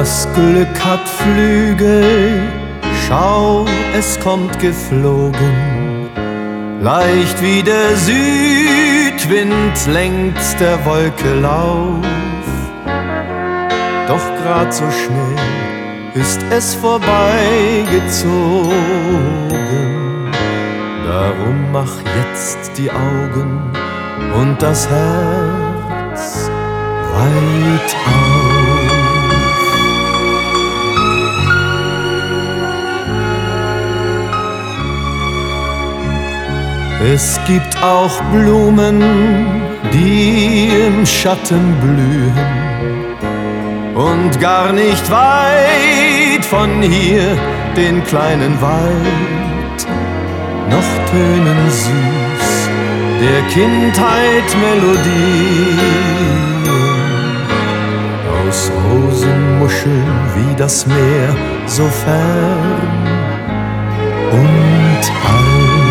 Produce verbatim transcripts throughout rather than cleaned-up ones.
Das Glück hat Flügel, schau, es kommt geflogen. Leicht wie der Südwind lenkt der Wolke Lauf. Doch grad so schnell ist es vorbeigezogen. Darum mach jetzt die Augen und das Herz weit auf. Es gibt auch Blumen, die im Schatten blühen. Und gar nicht weit von hier, den kleinen Wald, noch tönen süß der Kindheit Melodien. Aus Rosenmuscheln wie das Meer, so fern und alt.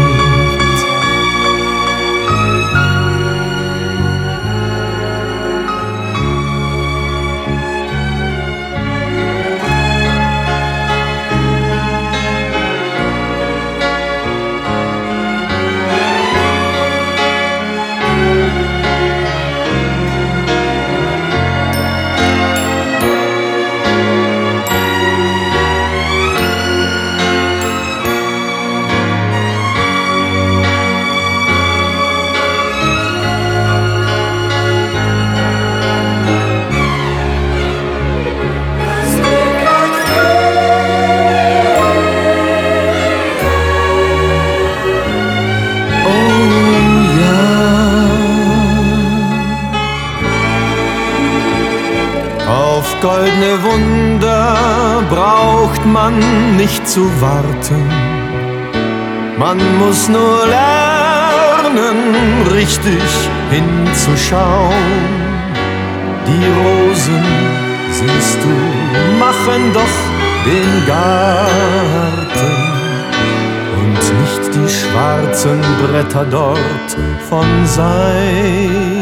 Auf goldene Wunder braucht man nicht zu warten. Man muss nur lernen, richtig hinzuschauen. Die Rosen, siehst du, machen doch den Garten und nicht die schwarzen Bretter dort von Seide.